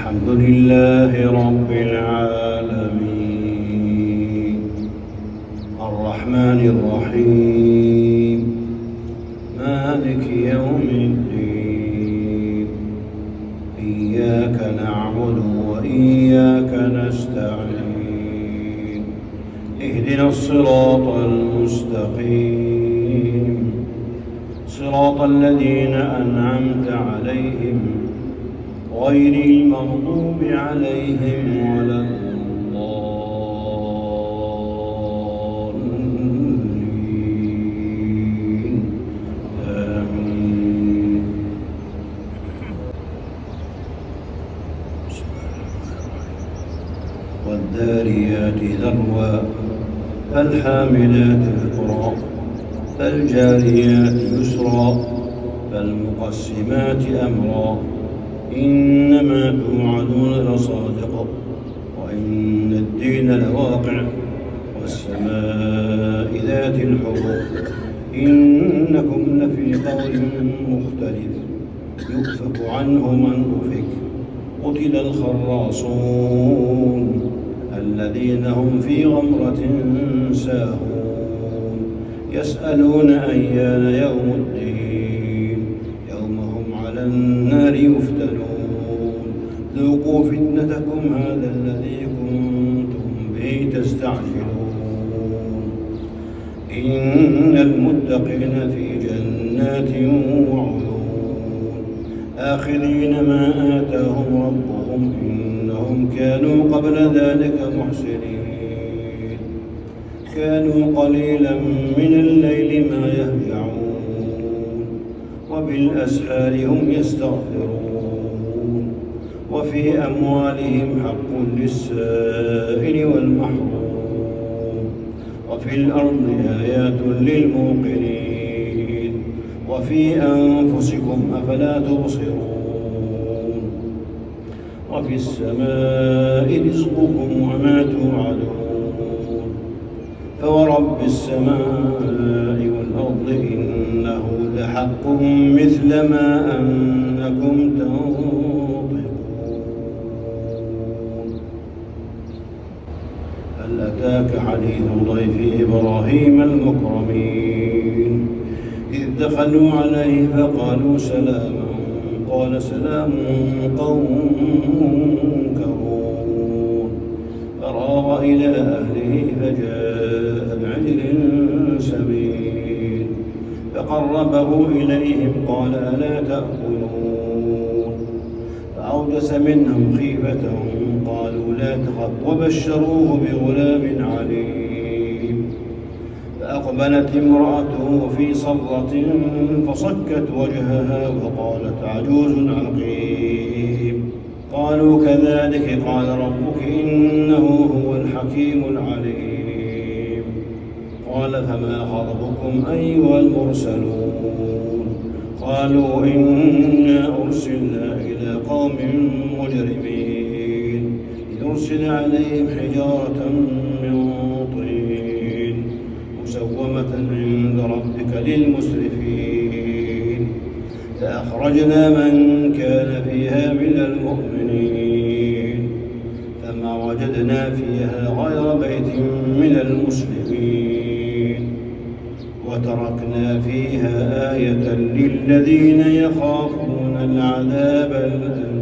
الحمد لله رب العالمين الرحمن الرحيم مالك يوم الدين إياك نعبد وإياك نستعين اهدنا الصراط المستقيم صراط الذين أنعمت عليهم غير المغضوب عليهم ولا الضالين آمين. والذاريات ذروا فالحاملات ذكرا فالجاريات يسرا فالمقسمات أمرا إنما توعدون لصادق وإن الدين لواقع والسماء ذات الحبك إنكم لفي قول مختلف يؤفك عنه من أفك قتل الخراصون الذين هم في غمرة ساهون يسألون أيان يوم الدين يوم هم على النار يفتنون ذوقوا فتنتكم هذا الذي كنتم به تستعجلون إن المتقين في جنات وعيون آخذين ما آتاهم ربهم إنهم كانوا قبل ذلك محسنين كانوا قليلا من الليل ما يهجعون وبالأسحار هم يستغفرون وفي أموالهم حق للسائل والمحروم وفي الأرض آيات للموقنين وفي أنفسكم أفلا تبصرون وفي السماء رزقكم وما توعدون فورب السماء والأرض إنه لحق مثل ما أنكم تنطقون هل أتاك حديث ضيف إبراهيم المكرمين إذ دخلوا عليه فقالوا سلاما قال سلام قوم منكرون فراغ إلى أهله فجاء بعجل سمين فقربه إليهم قال ألا تأكلون فأوجس منهم خيفة قالوا لا تخف وبشروه بغلام عليم فأقبلت امرأته في صرة فصكت وجهها وقالت عجوز عقيم قالوا كذلك قال ربك إنه هو الحكيم العليم قال فما خطبكم أيها المرسلون قالوا إنا أرسلنا إلى قوم مجرمين لنرسل عليهم حجارة من طين مسومة عند ربك للمسرفين فأخرجنا من كان فيها من المؤمنين فما وجدنا فيها غير بيت من المسلمين وتركنا فيها آية للذين يخافون العذاب الأليم